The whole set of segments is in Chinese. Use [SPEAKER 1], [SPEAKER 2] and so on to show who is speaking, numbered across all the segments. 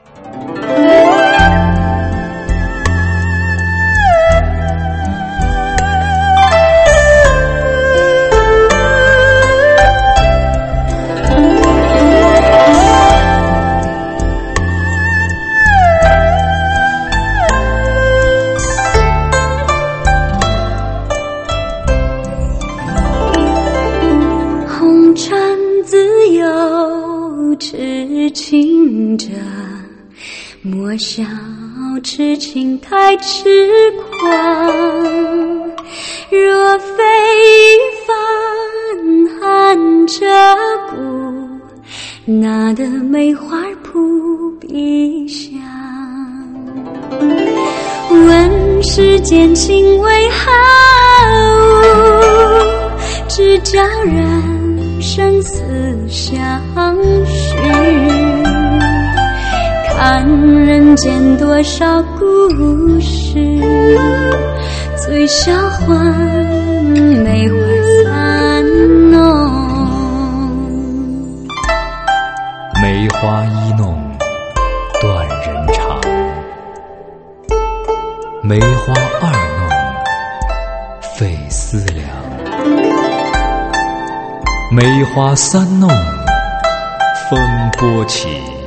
[SPEAKER 1] 痴情者，莫笑痴情太痴狂。若非帆含着骨，哪得梅花扑鼻香？问世间情为何物，只叫人生死相许。看人间多少故事，最销魂梅花三弄。
[SPEAKER 2] 梅花一弄断人肠，梅花二弄费思量，梅花三弄风波起，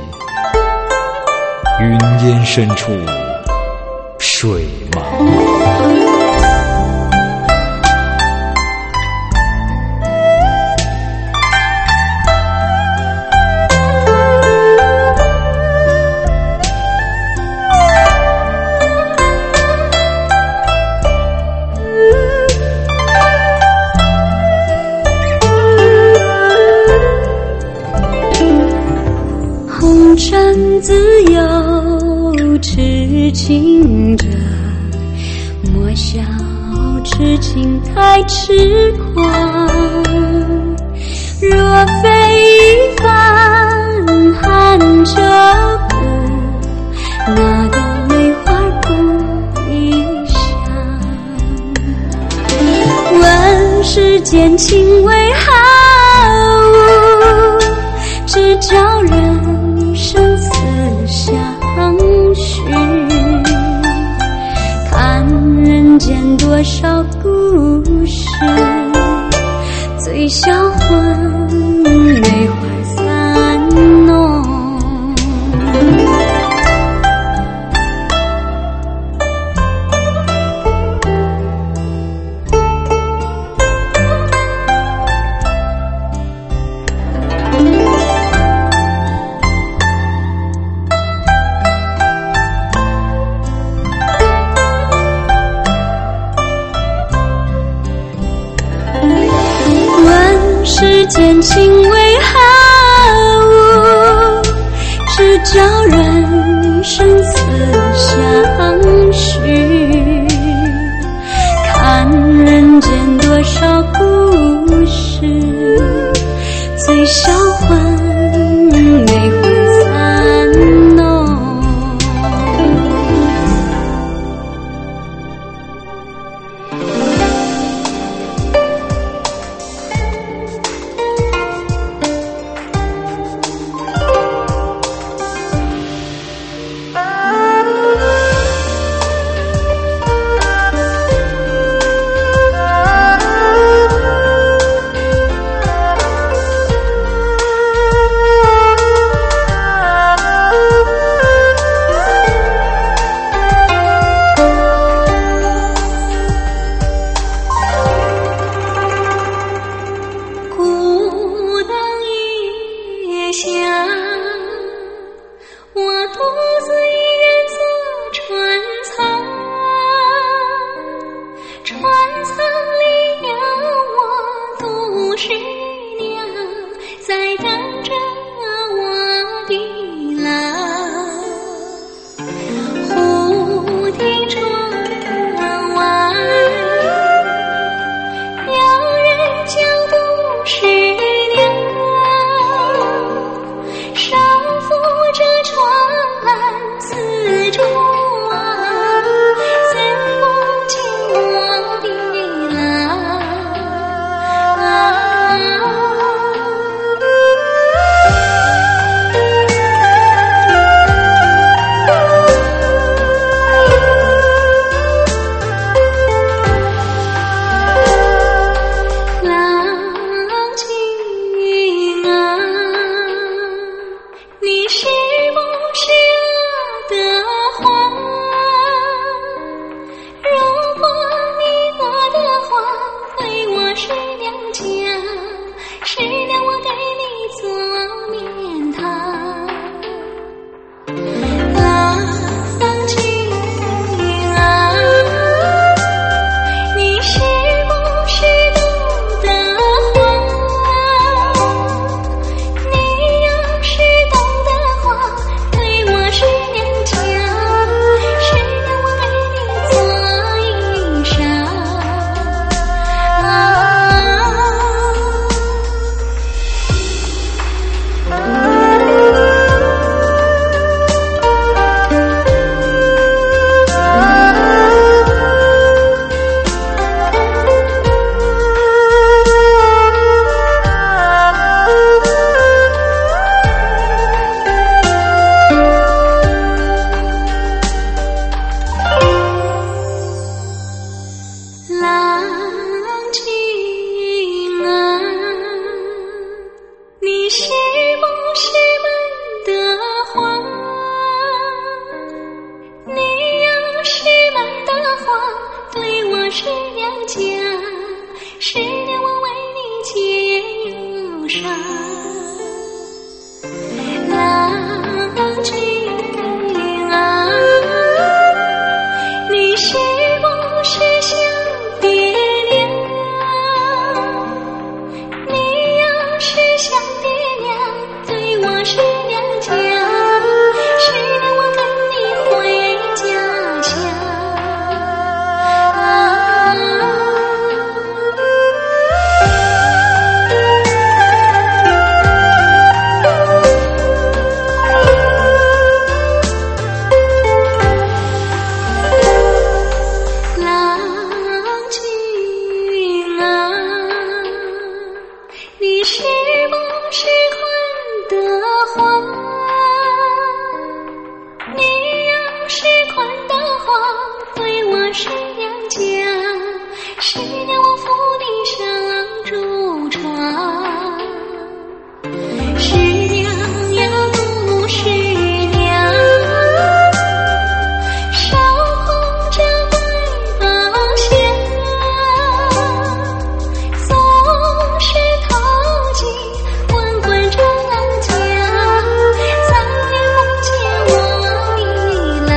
[SPEAKER 2] 云烟深处水茫茫。
[SPEAKER 1] 红尘自有痴情者，莫笑痴情太痴狂。若非帆含着骨，哪得梅花扑鼻香？问世间情为何物，只叫人生死相许。看人间多少故事，最销魂梅花三弄。世间情为何物，只叫人生死相许。看人间多少故事，最销魂梅花三弄。 你是不是恶的话？如果你恶的话，对我是娘家，是娘我给你做面汤。郎君啊，你是不是懂得慌？你要是懂得话，对我是娘家，是娘我给你做衣裳。郎君啊，你是不是闷得慌？你要是闷得慌，对我是娘家，是娘我为你解忧伤。郎君啊，你是不是想爹娘？你要是想爹娘，对我是娘家，是娘我跟你回家乡。郎君啊，你是不是困得慌？你要是困得慌，对我是娘家，是娘我扶你上竹床。是娘呀不是娘，手捧着百宝箱，总是投机问管着郎家，3年不见我已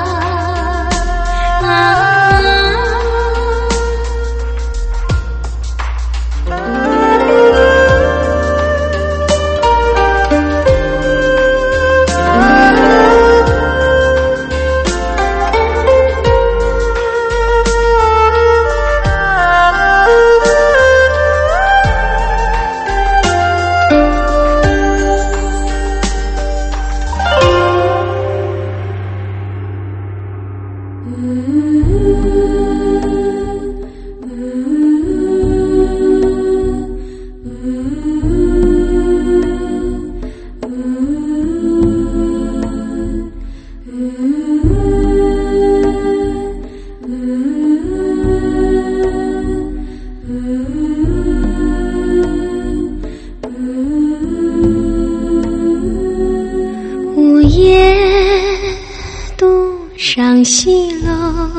[SPEAKER 1] 午夜独上西楼，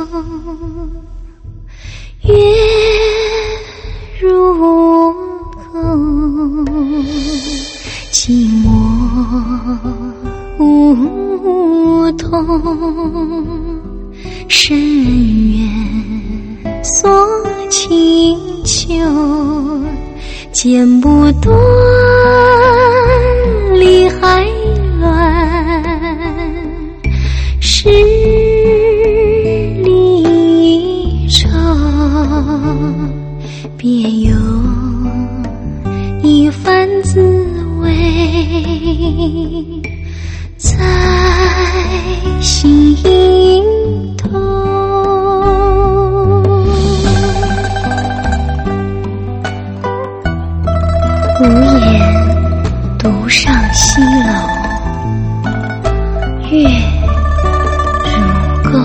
[SPEAKER 1] 月如钩，寂寞梧桐，深渊锁清秋，剪不断理还乱，是离愁，别有一番滋味在心头。无言独上西楼，月如钩，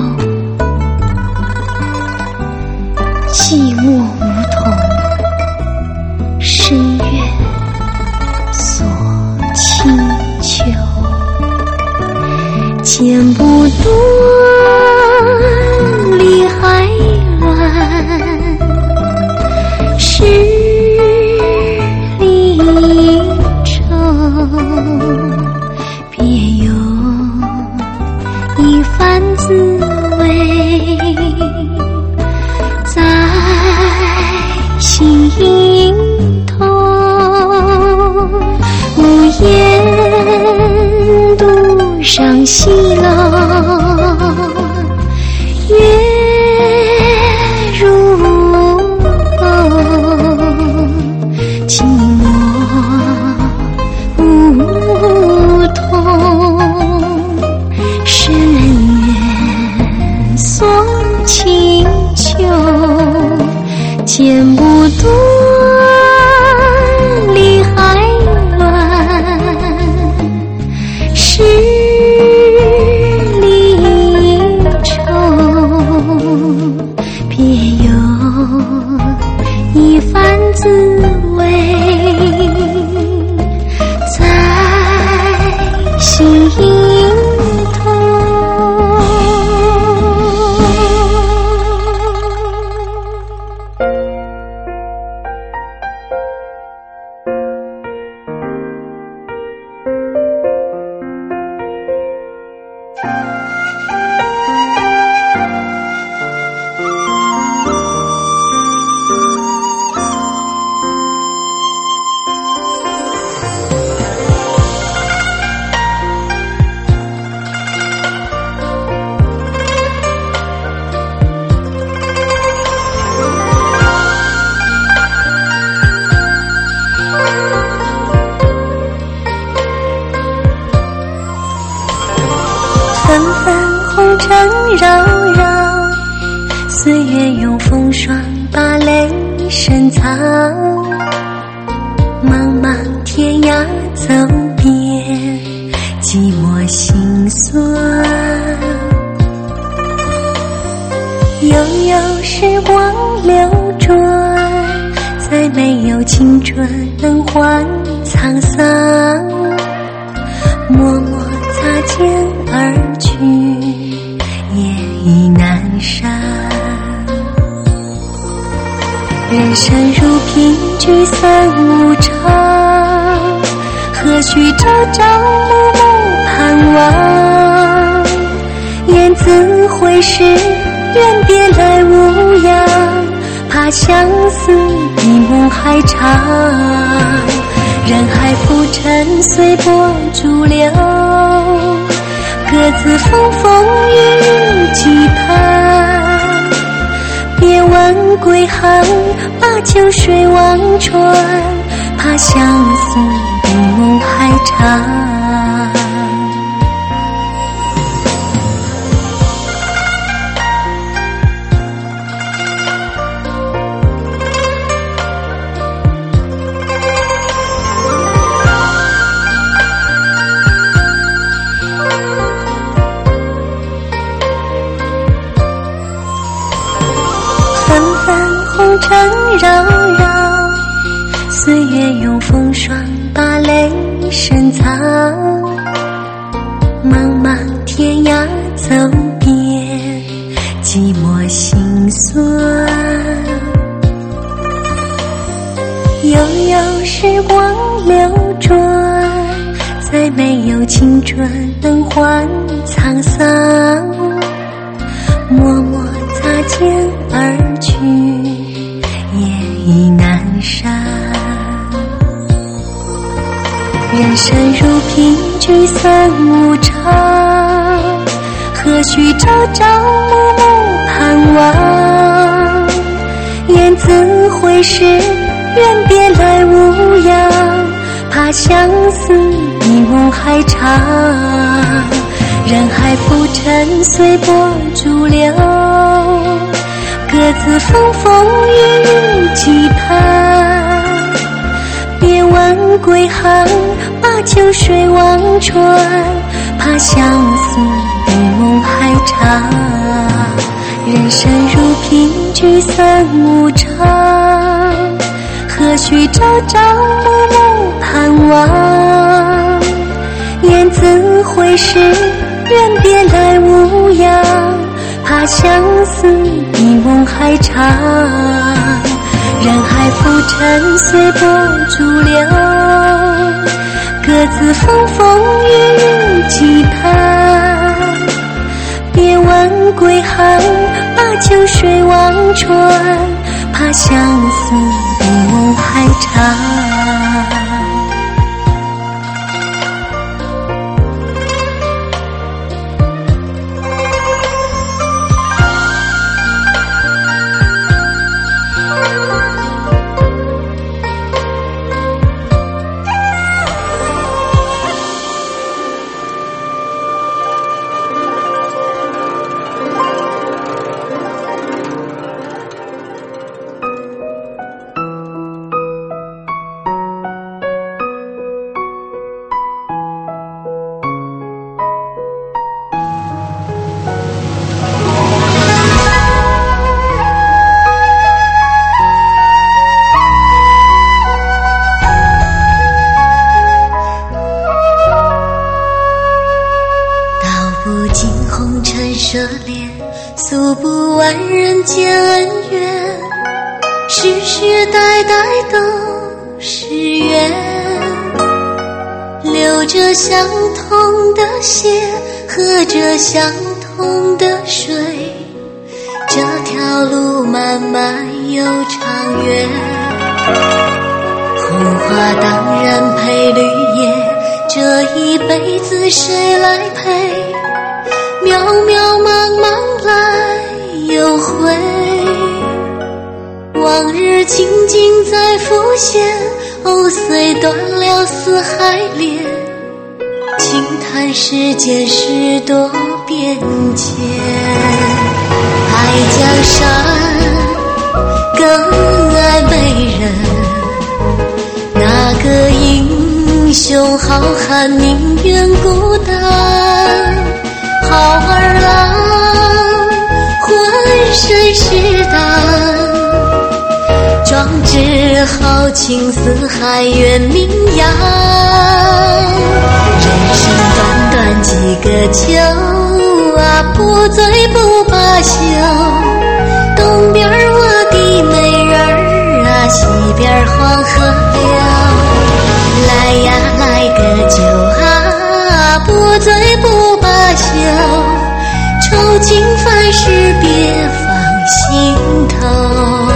[SPEAKER 1] 寂寞梧桐，深院锁清秋。 剪不断，理还乱，十里愁，别有一番滋味在心头。无言独上西楼，月如寂寞梧桐，是愿所祈求，剪不断，理还乱，十里愁，别有一番滋味在心头。
[SPEAKER 3] 纷纷红尘扰扰，岁月用风霜把泪深藏。茫茫天涯走遍，寂寞心酸。悠悠时光流转，再没有青春能换沧桑。默默擦肩而去，夜已难删。人生如萍，聚散无常，何须朝朝暮暮盼望？雁字回时，愿别来无恙，怕相思比梦还长。人海浮沉，随波逐流，各自风风雨雨几盼。别问归航，把酒水望穿，怕相思比梦还长。纷纷红尘扰扰，岁月用风霜把泪深藏。茫茫天涯走遍，寂寞心酸。悠悠时光流转，再没有青春能换沧桑。默默擦肩而去，夜已难删。人生如萍，聚散无常，何须朝朝暮暮盼望？雁字回时，愿别来无恙，怕相思比梦还长。人海浮沉，随波逐流，各自风风雨雨几盼。别问归航，把酒水望穿，怕相思比梦还长。人生如萍，聚散无常，何须朝朝暮暮盼望？雁字回时， 愿别来无恙，怕相思比梦还长。人海浮沉随波逐流，各自风风雨雨几叹。别问归航，把酒水望穿，怕相思比梦还长。
[SPEAKER 1] 涉猎，诉不完人间恩怨，世世代代都是缘。流着相同的血，喝着相同的水，这条路漫漫又长远。红花当然配绿叶，这一辈子谁来陪？渺渺茫茫来又回，往日情景再浮现，藕虽断了丝还连，轻叹世间事多变迁。爱江山更爱美人，那个英雄好汉宁愿孤单。好儿郎浑身是胆，壮志豪情四海远名扬。人生短短几个秋啊，不醉不罢休。东边我的美人儿啊，西边黄河流。来呀来个酒啊，不醉不罢休，愁情烦事别放心头。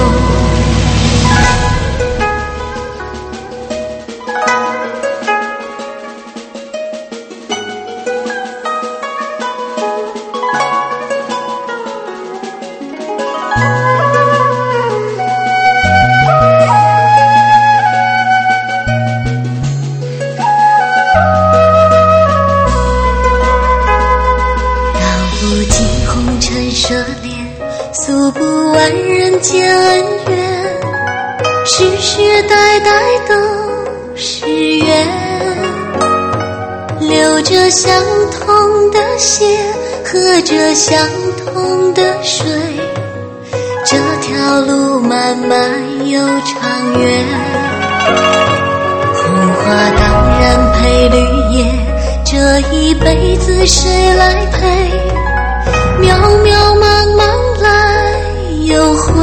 [SPEAKER 1] 涉猎，诉不完人间恩怨，世世代代都是缘。流着相同的血，喝着相同的水，这条路漫漫又长远。红花当然配绿叶，这一辈子谁来陪？渺渺茫茫来又回，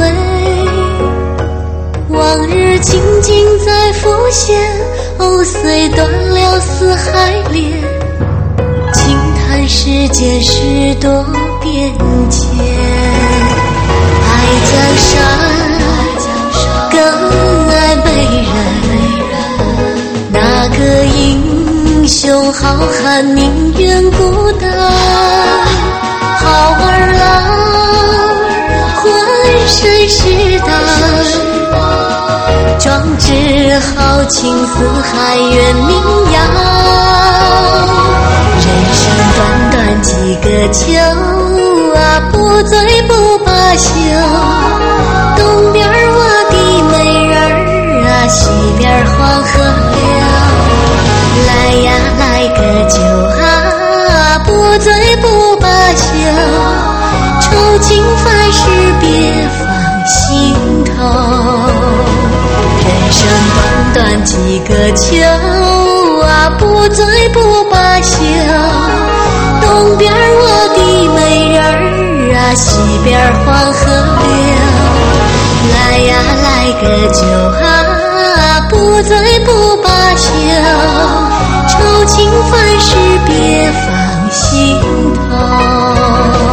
[SPEAKER 1] 往日情景再浮现，藕虽断了丝还连，轻叹世间事多变迁。爱江山更爱美人，那个英雄好汉宁愿孤单。好儿郎浑身是胆，壮志豪情四海远名扬。人生短短几个秋啊，不醉不罢休。东边我的美人儿啊，西边黄河流。来呀来个酒啊，不醉不罢休，愁情烦事别放心头。人生短短几个秋啊，不醉不罢休。
[SPEAKER 3] 那西边黄河流。来呀来个酒啊，不醉不罢休，愁情烦事别放心头。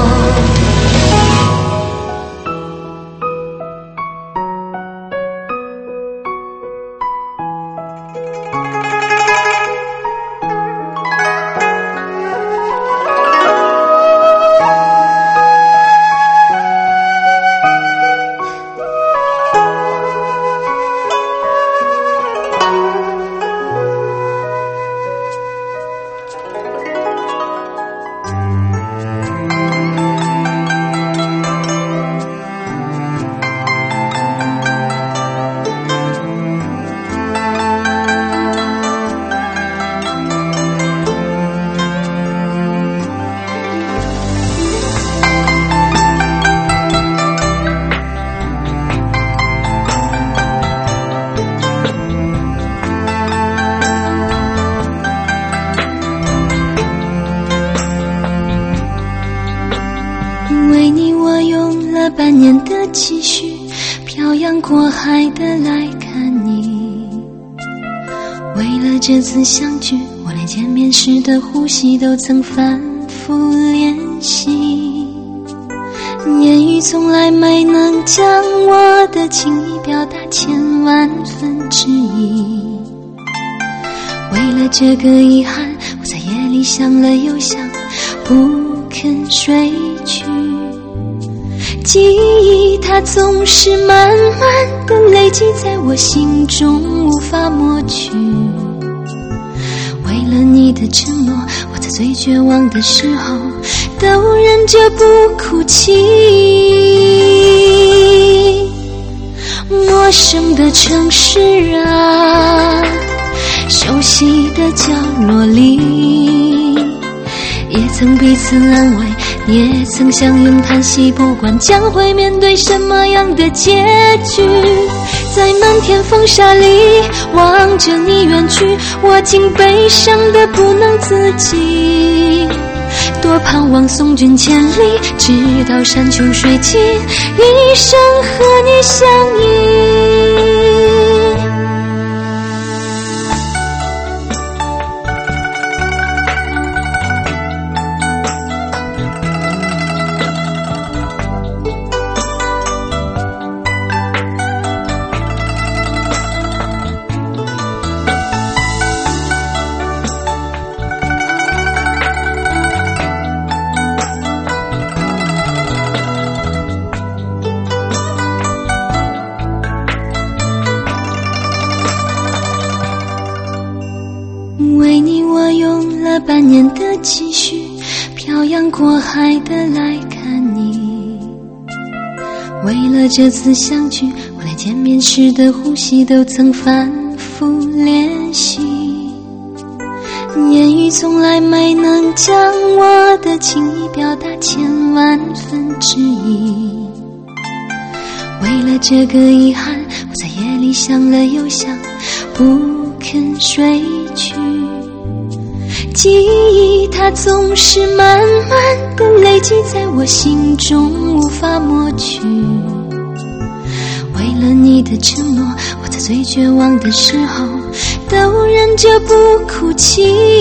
[SPEAKER 1] 为你我用了半年的积蓄，漂洋过海的来看你。为了这次相聚，我连见面时的呼吸都曾反复练习，言语从来没能将我的情意表达千万分之一。为了这个遗憾，我在夜里想了又想，不肯睡去。记忆它总是慢慢地累积在我心中，无法抹去。为了你的承诺，我在最绝望的时候都忍着不哭泣。陌生的城市啊，熟悉的角落里，也曾彼此安慰，也曾相拥叹息，不管将会面对什么样的结局。在漫天风沙里望着你远去，我竟悲伤得不能自己。多盼望送君千里，直到山穷水尽，一生和你相依。为你我用了半年的积蓄，漂洋过海的来看你。为了这次相聚，我连见面时的呼吸都曾反复练习，言语从来没能将我的情意表达千万分之一。为了这个遗憾，我在夜里想了又想，不肯睡去。记忆它总是慢慢地累积在我心中，无法抹去。为了你的承诺，我在最绝望的时候都忍着不哭泣。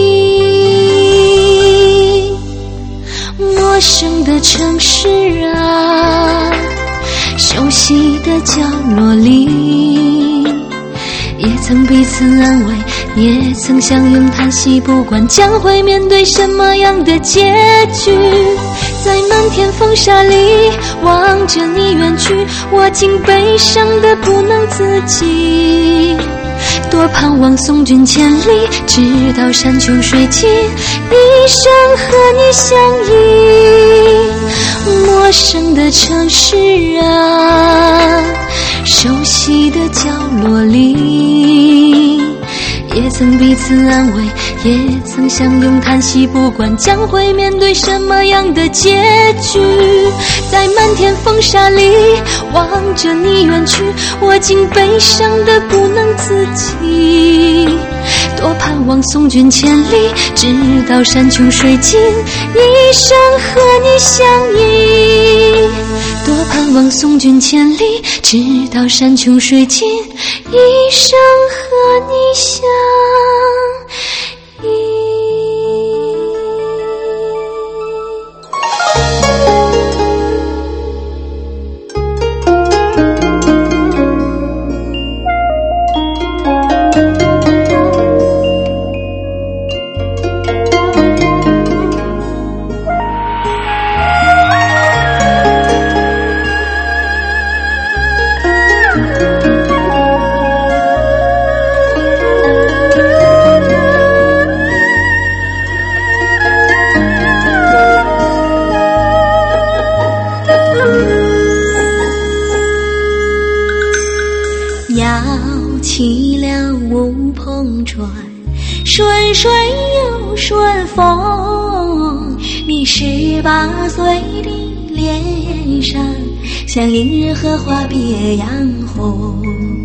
[SPEAKER 1] 陌生的城市啊，熟悉的角落里，也曾彼此安慰，也曾相拥叹息，不管将会面对什么样的结局。在漫天风沙里望着你远去，我竟悲伤得不能自己。多盼望送君千里，直到山穷水尽，一生和你相依。陌生的城市啊，熟悉的角落里，也曾彼此安慰，也曾相拥叹息，不管将会面对什么样的结局。在漫天风沙里望着你远去，我竟悲伤得不能自己。多盼望送君千里，直到山穷水尽，一生和你相依。 多盼望送君千里，直到山穷水尽，一生和你相依。起了乌篷船，顺水又顺风，你18岁的脸上像迎日荷花别样红。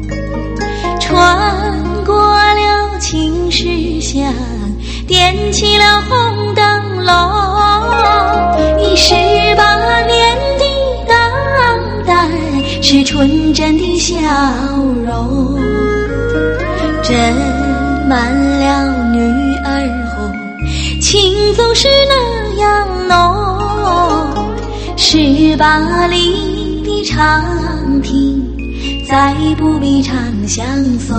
[SPEAKER 1] 穿过了青石巷，点起了红灯笼，你18年的当代是纯真的笑容，斟满了女儿红，情总是那样浓。18里的长亭，再不必长相送。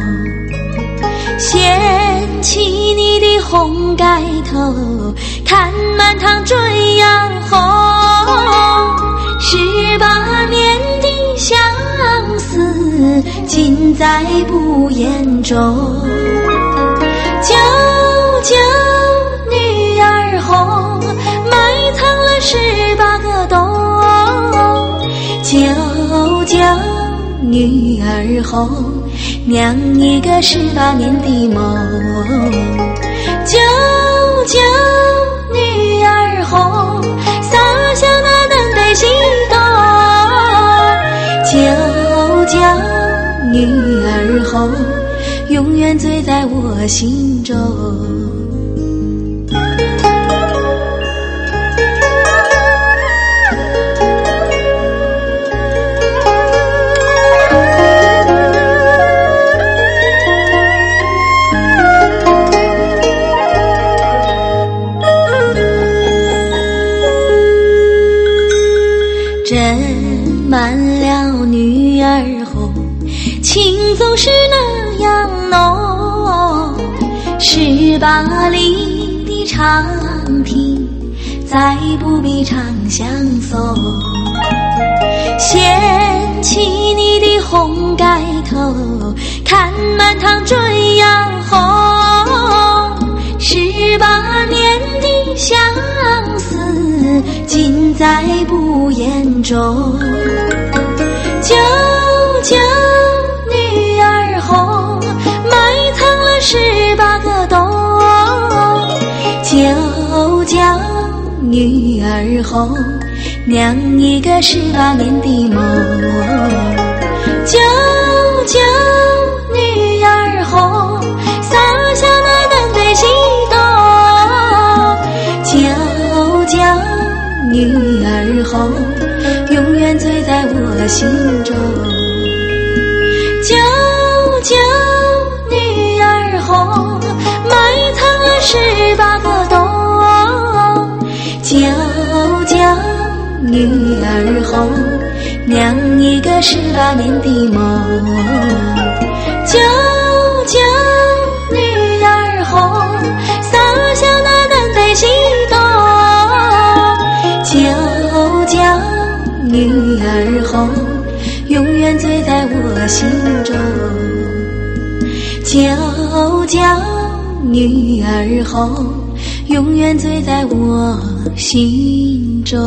[SPEAKER 1] 掀起你的红盖头，看满堂坠阳红。18年的相思，尽在不言中。九九女儿红，埋藏了18个冬。九九女儿红，酿一个18年的梦。九九女儿红，洒下那南北西东。九九女儿红，永远醉在我心中。斟满了女儿红，情总是那样浓。18里的长亭，再不必长相送。掀起你的红盖头，看满堂坠阳红。18年的相思，尽在不言中。九九女儿红，埋藏了18个冬。九九女儿红，酿一个18年的梦。九九女儿红，洒下那南北西东。九九女儿红，永远醉在我心中。九九女儿红，埋藏了18个冬。九九女儿红，酿一个18年的梦。九九女儿红，洒下那南北西东。九九女儿红，永远醉在我心中。九九女儿红，永远醉在我心中。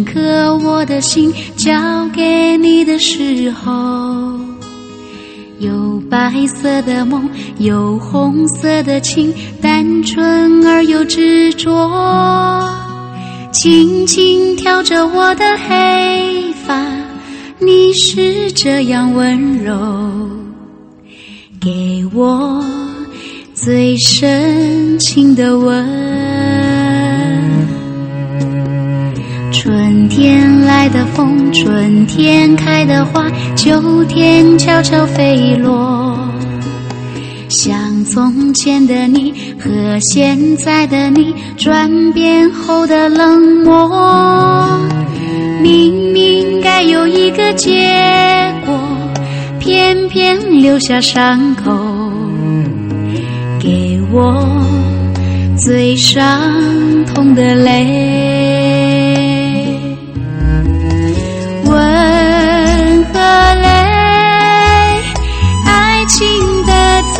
[SPEAKER 3] 刻我的心交给你的时候，有白色的梦，有红色的情，单纯而又执着，轻轻挑着我的黑发，你是这样温柔，给我最深情的吻。春天来的风，春天开的花，秋天悄悄飞落，像从前的你和现在的你转变后的冷漠，明明该有一个结果，偏偏留下伤口，给我最伤痛的泪。温和泪，爱情的滋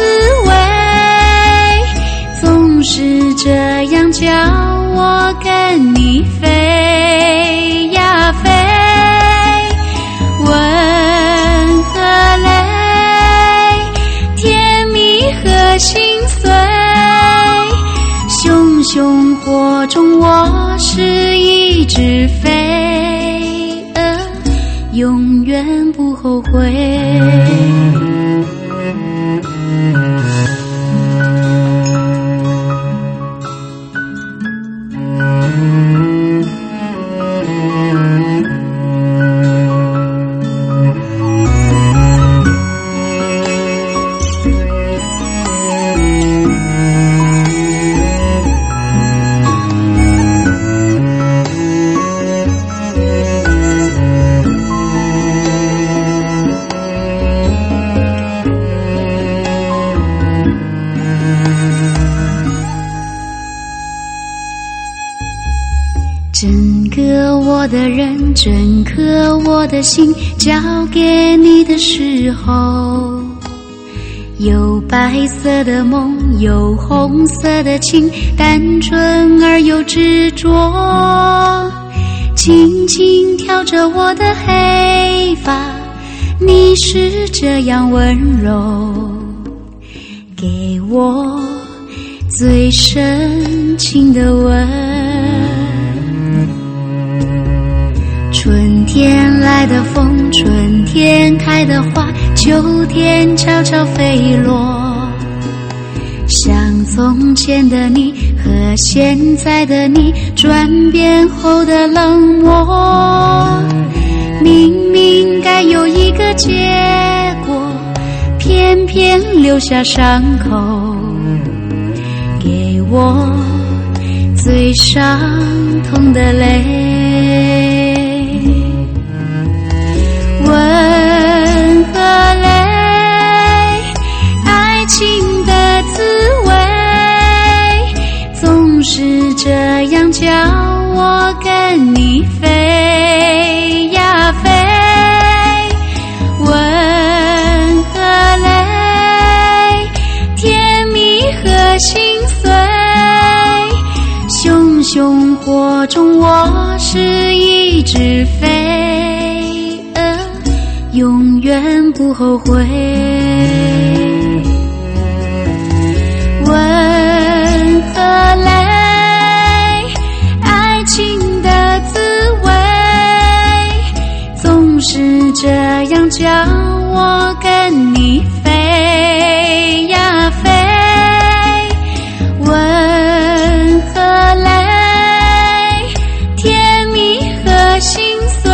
[SPEAKER 3] 味，总是这样叫我跟你飞呀飞。温和泪，甜蜜和心碎，熊熊火中我是一只飞蛾，永远不后悔。整个我的人，整颗我的心交给你的时候，有白色的梦，有红色的情，单纯而又执着，轻轻挑着我的黑发，你是这样温柔，给我最深情的吻。春天来的风，春天开的花，秋天悄悄飞落，像从前的你和现在的你转变后的冷漠，明明该有一个结果，偏偏留下伤口，给我最伤痛的泪。温和泪，爱情的滋味，总是这样叫我跟你飞呀飞。温和泪，甜蜜和心碎，熊熊火中我是一只飞蛾，永远不后悔。温和泪，爱情的滋味，总是这样叫我跟你飞呀飞。温和泪，甜蜜和心碎，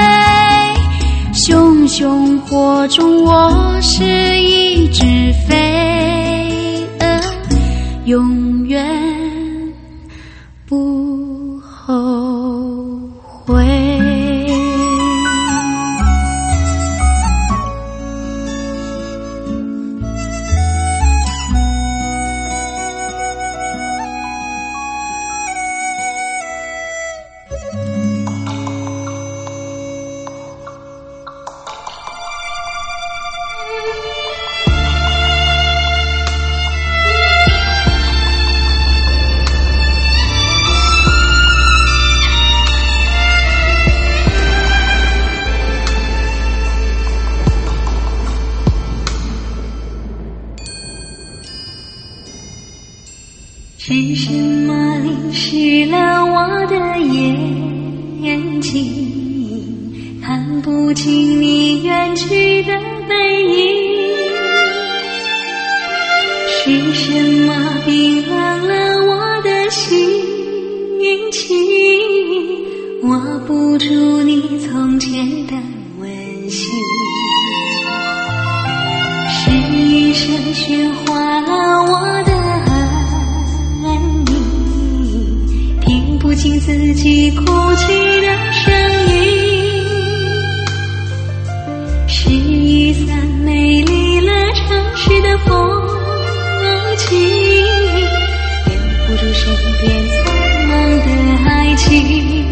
[SPEAKER 3] 熊熊火中我是一只飞蛾，永远不后悔。
[SPEAKER 1] 是什么淋湿了我的眼睛，看不清你远去的背影？是什么冰冷了我的心情，握不住你从前的温馨？是一声喧哗了我的听不清自己哭泣的声音，是雨伞美丽了城市的风景，留不住身边苍茫的爱情。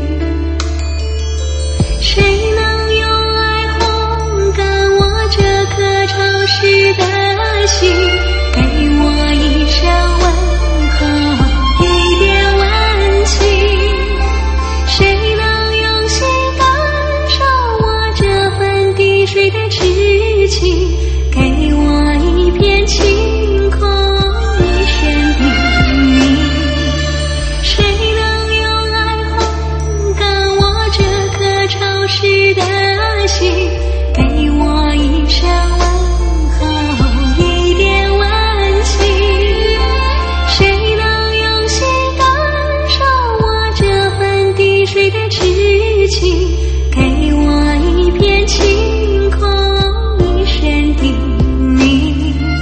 [SPEAKER 1] 谁能用爱烘干我这颗潮湿的心，给我一声问候，一点温情？谁能用心感受我这份滴水的痴情，给我一片晴空，一声叮咛？谁能用爱烘干我这颗潮湿的心，给我一声问候，一点温情？谁能用心感受我这份滴水的痴情，给我一片晴空，一声叮咛？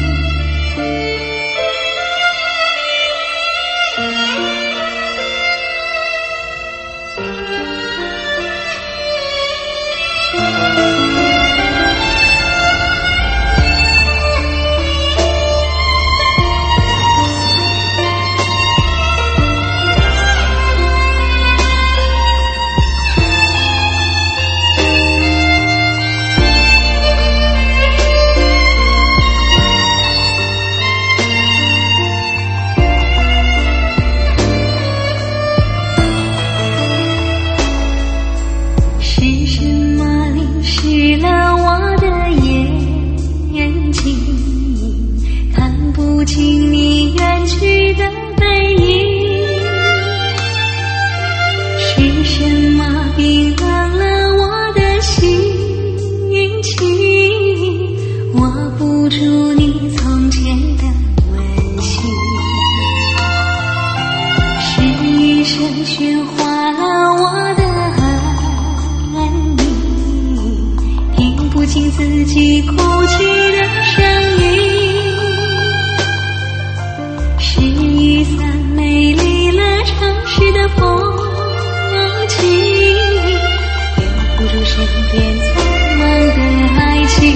[SPEAKER 1] 是什么淋湿了我的眼睛，看不清你远去的背影？是什么冰冷了我的心情，握不住你从前的温馨？是一声喧哗了我的不清自己哭泣的声音，是雨伞美丽了城市的风景，留不住身边苍茫的爱情。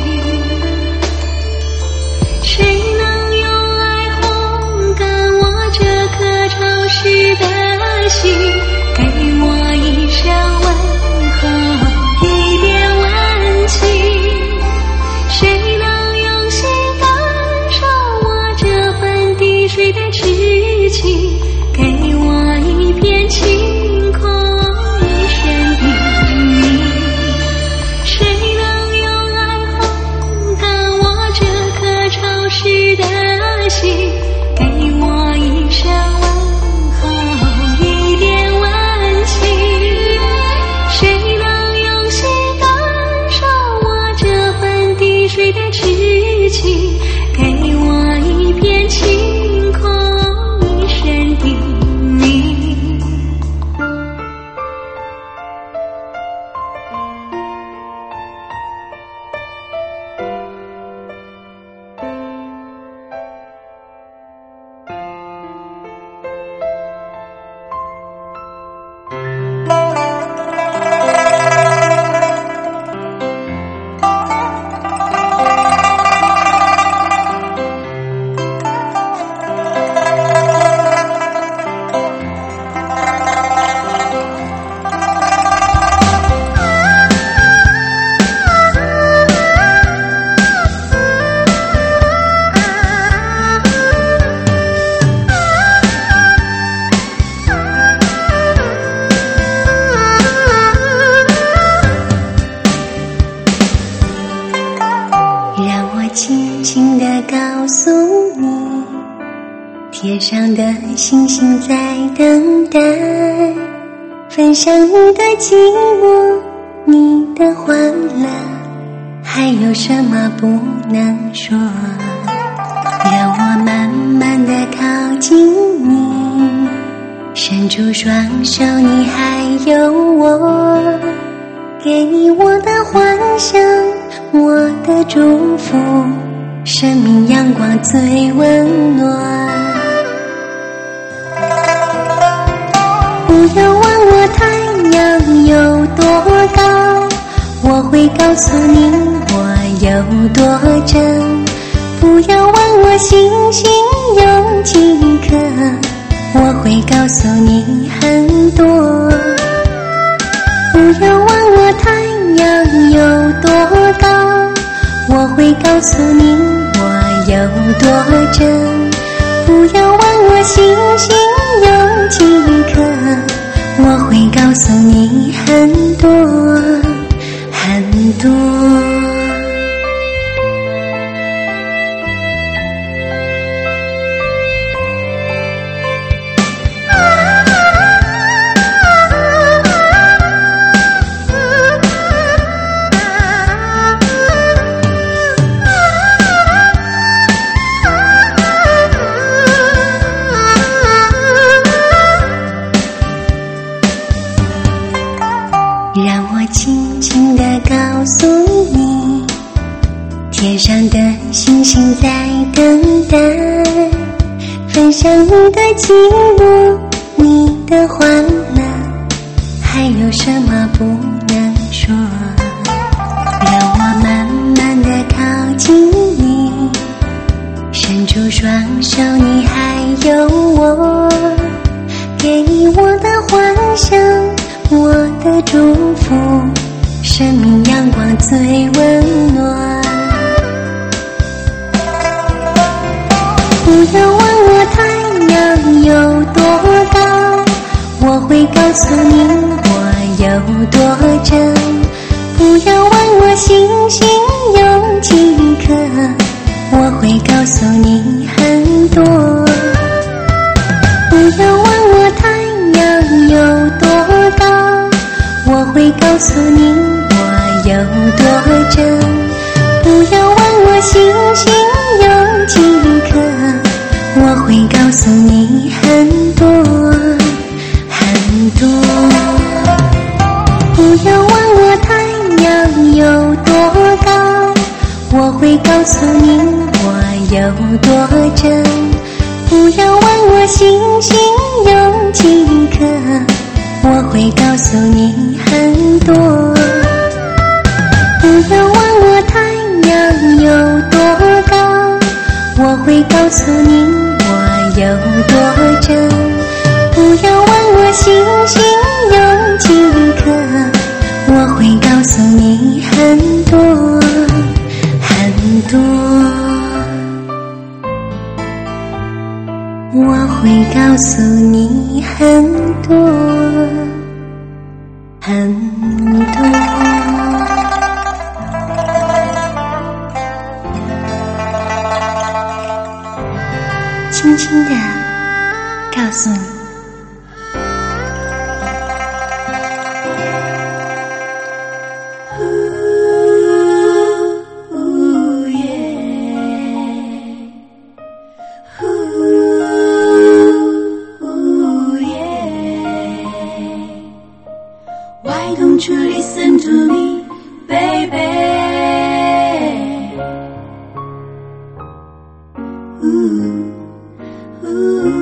[SPEAKER 1] 谁能用爱烘干我这颗潮湿的心，给我一声问候，一点温情？谁能用心感受我这份滴水的痴情，给我一片晴空，一声叮咛？谁能用爱烘干我这颗潮湿的心，给我一声问候，一点温情？谁能用心感受我这份滴水的痴情，给我一片晴空，一声
[SPEAKER 3] 天上的星星在等待，分享你的寂寞，你的欢乐，还有什么不能说？让我慢慢地靠近你，伸出双手，你还有我，给你我的幻想，我的祝福，生命阳光最温暖。不要问我太阳有多高，我会告诉你我有多真。不要问我星星有几颗，我会告诉你很多。不要问我太阳有多高，我会告诉你我有多真。不要问我星星有几颗，我会告诉你很多很多。让我轻轻地告诉你，天上的星星在等待，分享你的寂寞，你的欢乐，还有什么不能说？让我慢慢地靠近你，伸出双手，你还有我，给你我的幻想，我的祝福，生命阳光最温暖。不要问我太阳有多高，我会告诉你我有多真。不要问我星星有几颗，我会告诉你很多。不要问我太阳有多高，我会告诉你我有多真。不要问我星星有几颗，我会告诉你很多很多。不要问我太阳有多高，我会告诉你我有多真。不要问我星星有几颗，我会告诉你很多。不要问我太阳有多高，我会告诉你我有多真。不要问我星星有几颗，我会告诉你很多很多。我会告诉你很多很多。轻轻地告诉你。
[SPEAKER 4] Why don't you listen to me, baby? Ooh, ooh.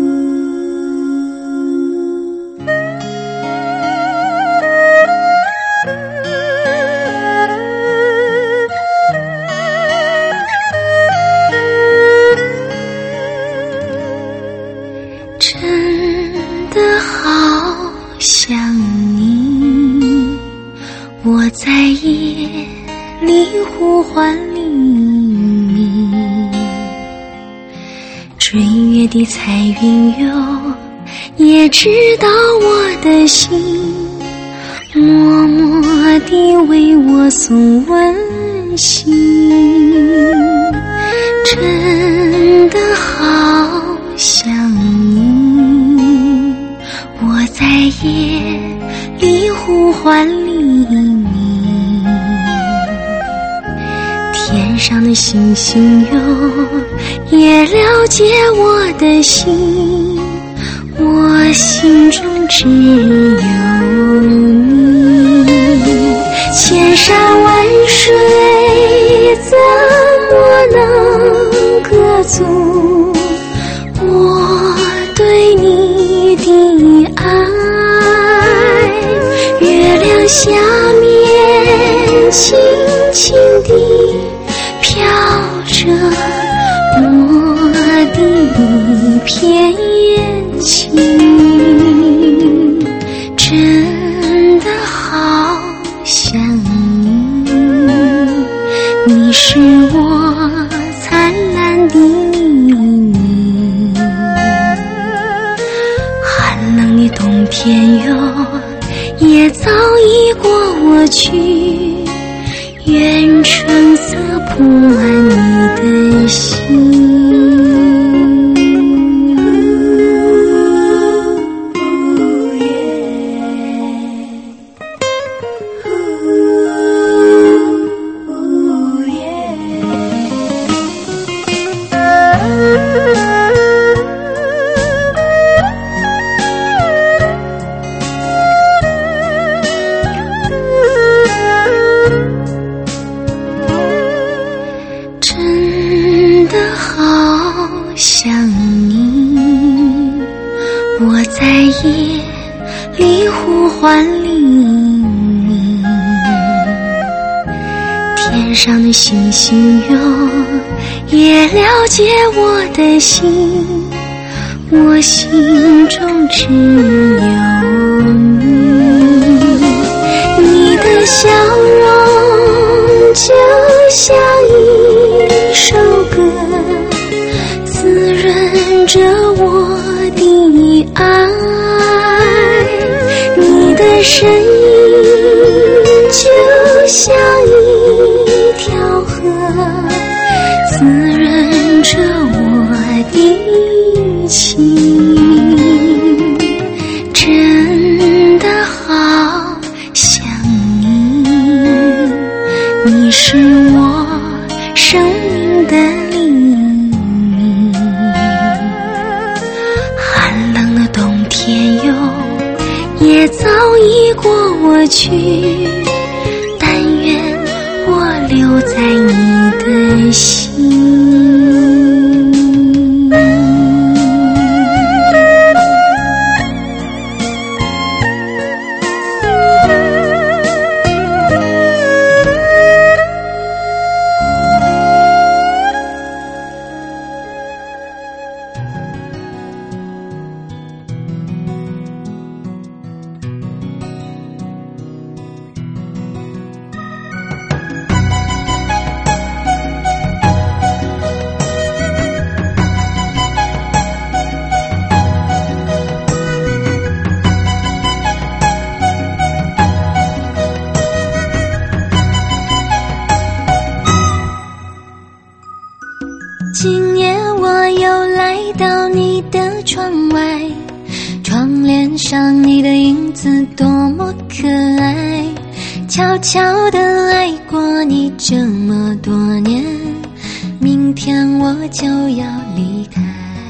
[SPEAKER 1] 真的好想你，我在夜里呼唤黎明，追月的彩云哟，也知道我的心，默默地为我送温馨。真的好想
[SPEAKER 3] 的星星哟，也了解我的心，我心中只有你。千山万水怎么能歌足我对你的爱？月亮下面轻轻地飘着我的一片眼睛，真的好想你，你是我灿烂的黎明。寒冷的冬天哟，也早已过我去，愿春色铺满你的心。真的好想你，我在夜里呼唤你，天上的星星哟，也了解我的心，我心中只有你。你的笑容就像一首歌，滋润着我的爱。你的声音就像一条河，滋润着我的情。真的好想你，你是我生命的黎明。寒冷的冬天哟，也早已过我去，但愿我留在你的心。今夜我又来到你的窗外，窗帘上你的影子多么可爱，悄悄地爱过你这么多年，明天我就要离开。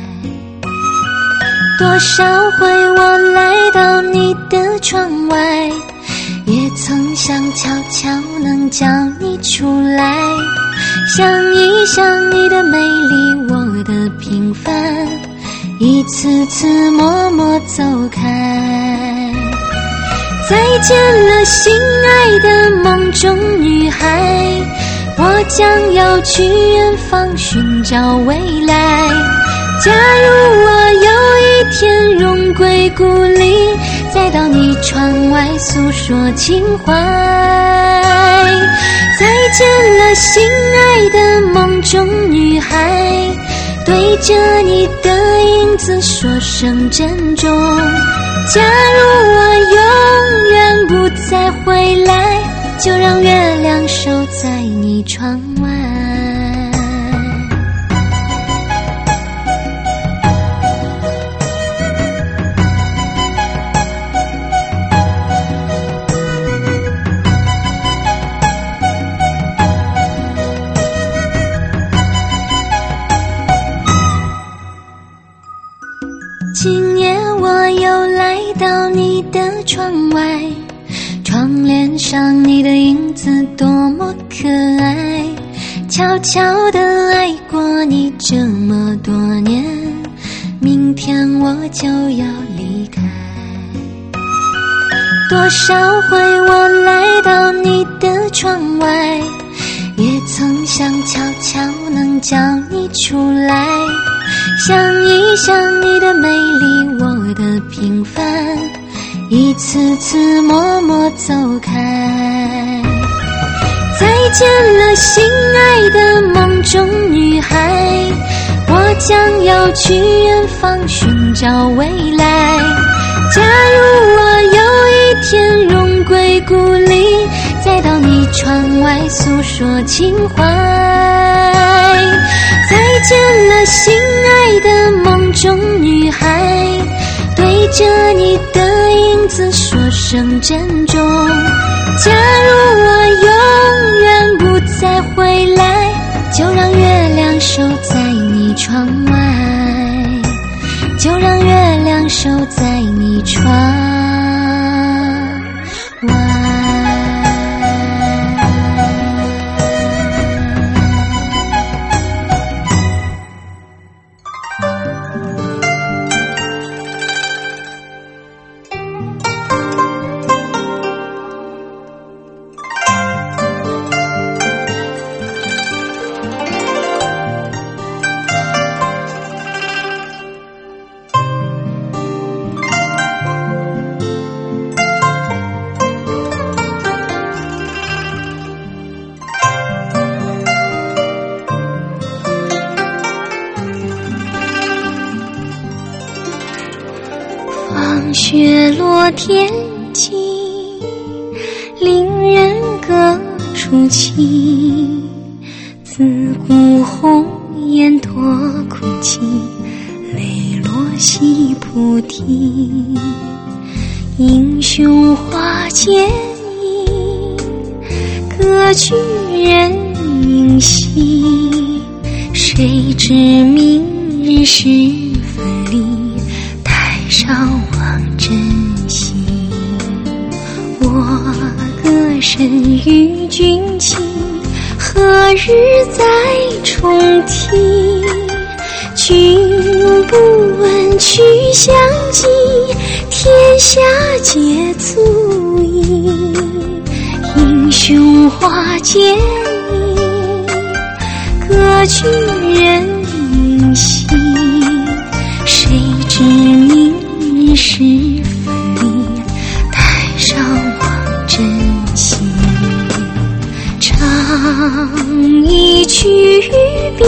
[SPEAKER 3] 多少回我来到你的窗外，也曾想悄悄能叫你出来，想一想你的美丽，我的平凡，一次次默默走开。再见了心爱的梦中女孩，我将要去远方寻找未来。假如我有一天荣归故里，再到你窗外诉说情怀。再见了心爱的梦中女孩，对着你的影子说声珍重。假如我永远不再回来，就让月亮守在你窗外。 今夜我又来到你的窗外，窗帘上你的影子多么可爱，悄悄地爱过你这么多年，明天我就要离开。多少回我来到你的窗外，也曾想悄悄能叫你出来，想一想你的美丽，我的平凡，一次次默默走开。再见了心爱的梦中女孩，我将要去远方寻找未来。假如我有一天荣归故里，再到你窗外诉说情怀。再见了心爱的梦中女孩，对着你的影子说声珍重。假如我永远不再回来，就让月亮守在你窗外，就让月亮守在你窗外。放雪落天际，令人各处情。自古红颜多苦情，泪落西菩提。英雄花间影，歌曲人影稀。谁知明日时分离，上望珍惜。我歌声与君情，何日再重听？君不问去向几，天下皆足矣。英雄花间影，歌曲人影稀。谁知明日时分离，台上望珍惜。唱一曲别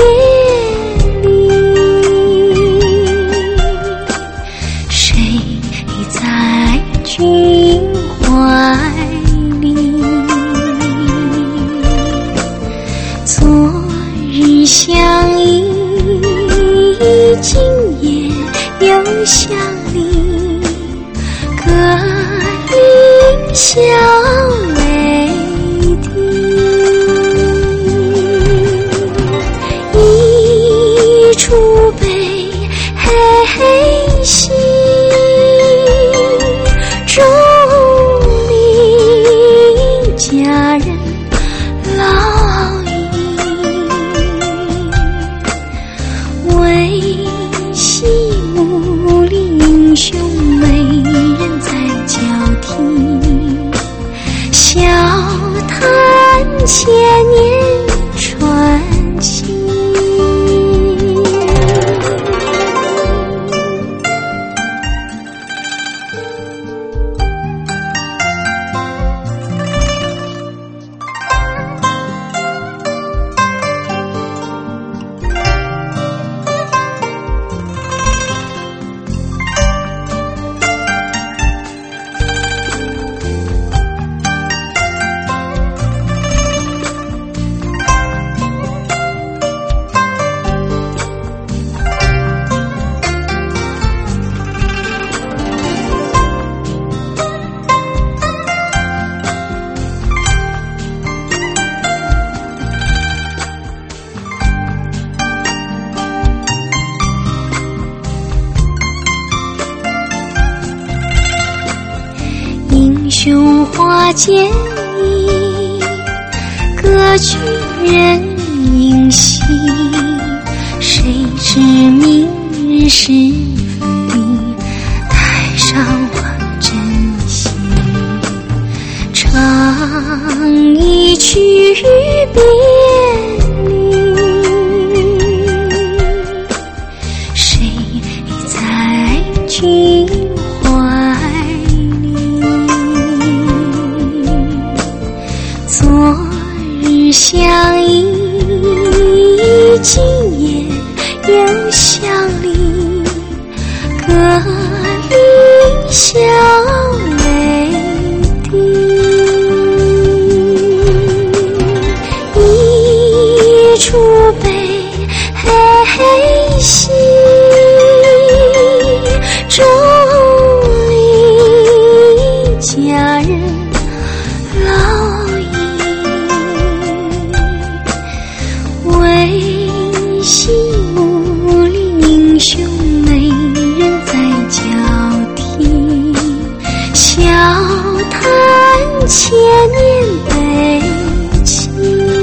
[SPEAKER 3] 离，谁在君怀里？昨日相依，今夜又相离，各饮笑泪滴。一出悲，嘿嘿兮，钟鸣佳人老矣。为戏幕里英雄美人在交替，笑谈千年传奇。 雄花间意，歌曲人影稀。谁知明日是非，台上望真心。唱一曲别离，谁在君怀里？昨日相依，今夜又相离，各离笑泪滴。一出悲喜，钟离佳人老矣。为戏幕里英雄美人在交替，笑谈千年悲情。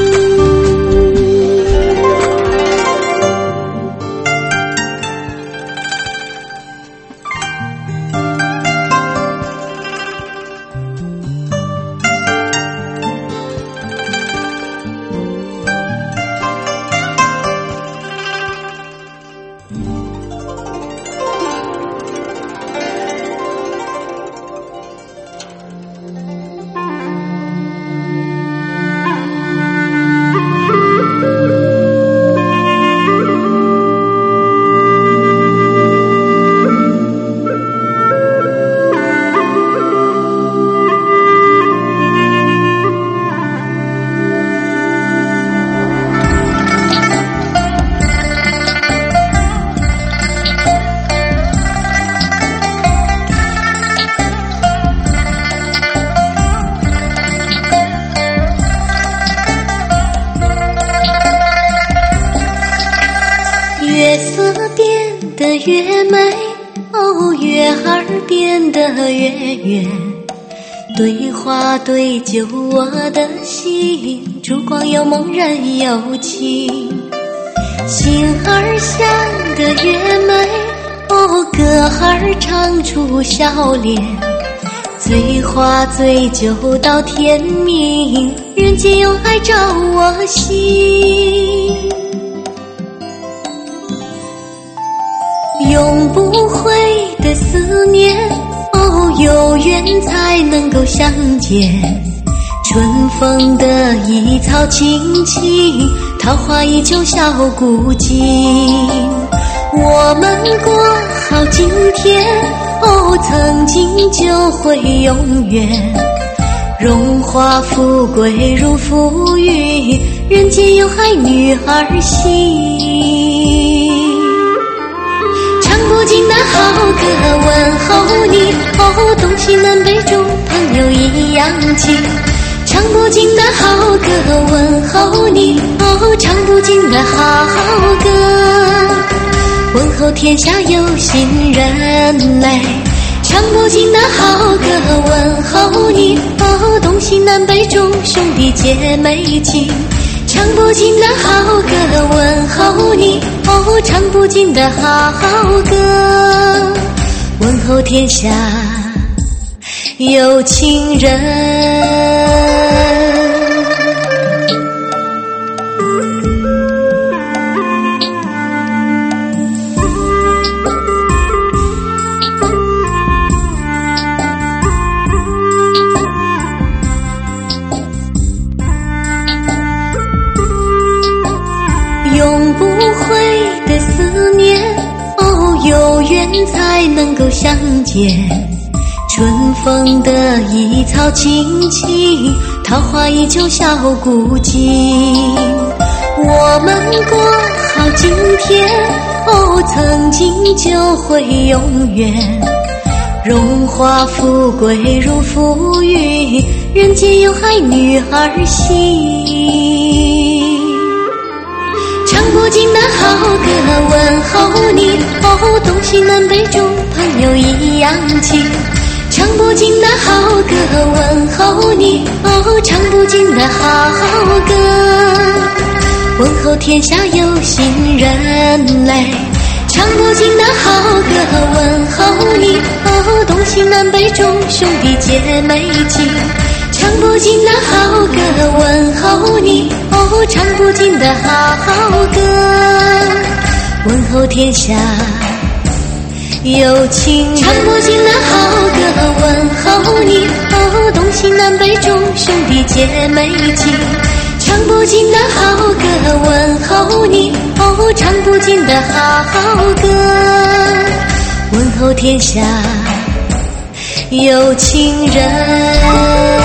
[SPEAKER 3] 月色变得越美，哦，月儿变得越圆。对花对酒我的心，烛光有梦人有情。心儿想得越美，哦，歌儿唱出笑脸。醉花醉酒到天明，人间有爱照我心。永不悔的思念，哦，有缘才能够相见。春风得意草青青，桃花依旧笑古今。我们过好今天，哦，曾经就会永远。荣华富贵如浮云，人间有爱女儿心。不尽的好歌问候你，哦，东西南北中朋友一样亲。唱不尽的好歌问候你，哦，唱不尽的好歌问候天下有心人类。唱不尽的好歌问候你，哦，东西南北中兄弟姐妹情。唱不尽的好歌问候你，哦，唱不尽的好歌问候天下有情人。永不悔的思念，哦，有缘才能够相见。春风得意草青青，桃花依旧笑古今。我们过好今天，哦，曾经就会永远。荣华富贵如浮云，人间有爱女儿心。唱不尽的好歌问候你，哦，东西南北中朋友一样亲。
[SPEAKER 1] 唱不尽的好歌问候你，哦，唱不尽的好歌，问候天下有心人类。唱不尽的好歌问候你，哦，东西南北中兄弟姐妹情。唱不尽的好歌问候你，哦，唱不尽的好歌，问候天下有情人。唱不尽的好歌问候你，哦，东西南北中兄弟姐妹情。唱不尽的好歌问候你，哦，唱不尽的好歌，问候天下有情人。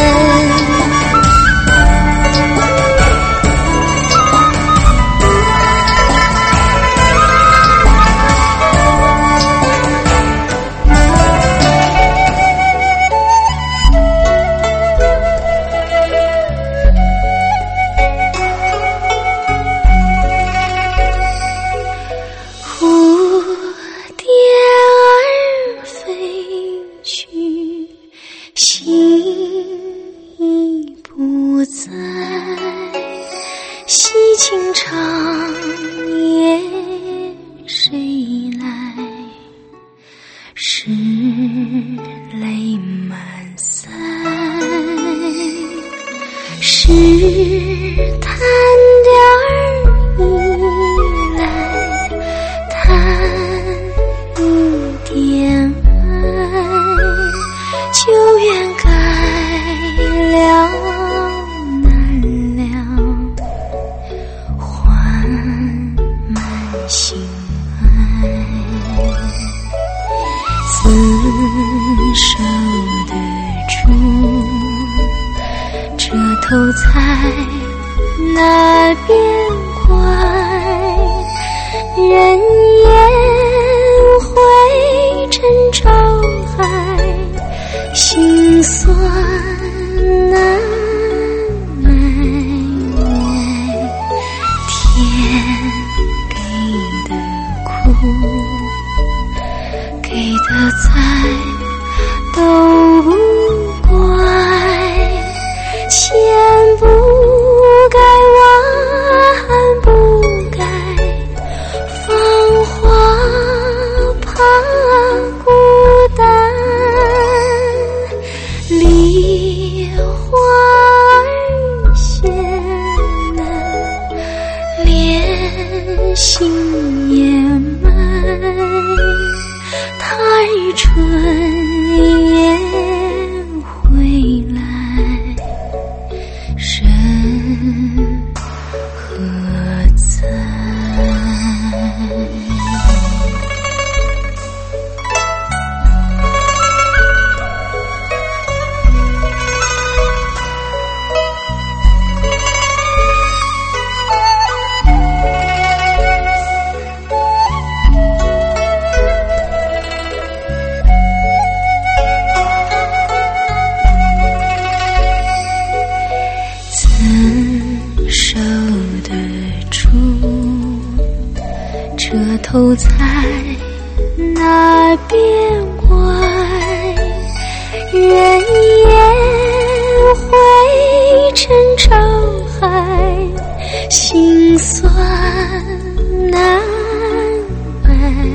[SPEAKER 3] 头在那边关，人烟灰尘潮海，心酸难埋。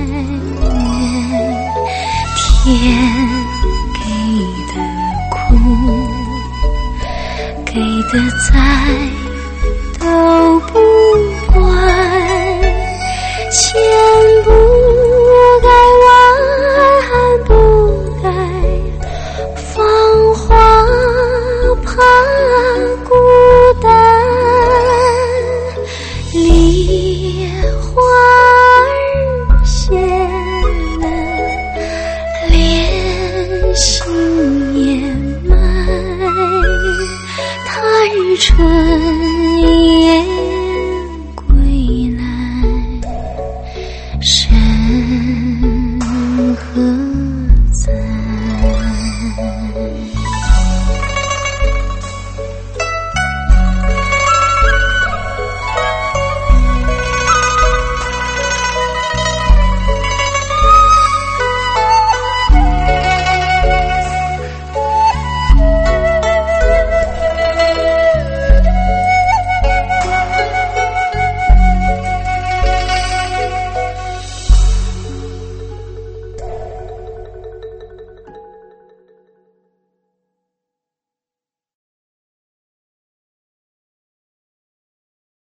[SPEAKER 3] 天给的苦，给的灾都不管。千不该万不该，芳华怕孤单，梨花儿谢了，莲心掩埋，他日春